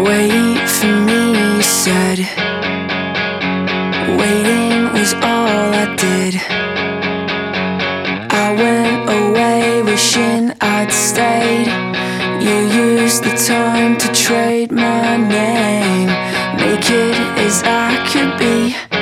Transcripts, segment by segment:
Wait for me, you said. Waiting was all I did. I went away wishing I'd stayed. You used the time to trade my name, naked as I could be.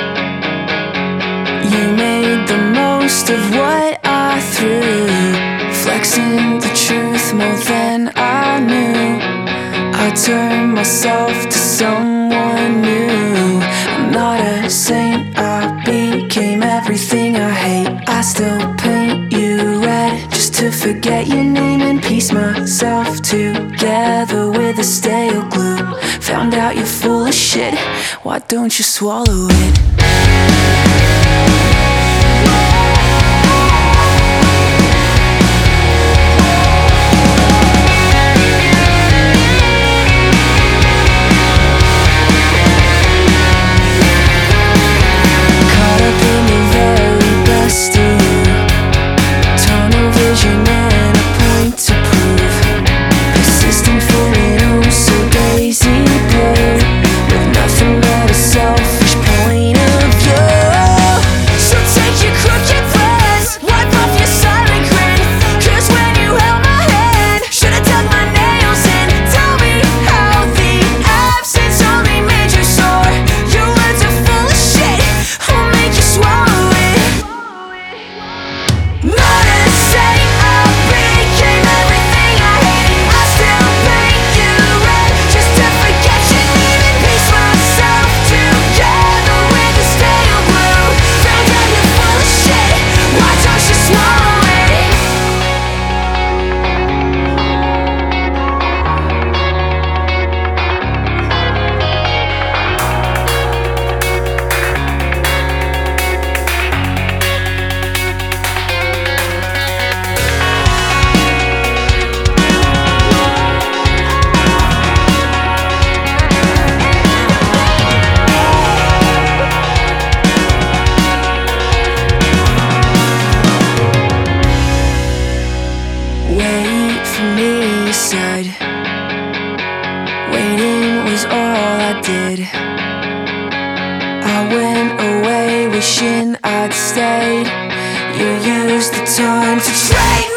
You made the most of what I threw, flexing the truth more than I knew. I turned myself to someone new. I'm not a saint, I became everything I hate. I still paint you red just to forget your name and piece myself together with a stale glue. Found out you're full of shit, why don't you swallow it? Wait for me, you said. Waiting was all I did. I went away wishing I'd stayed. You used the time to trade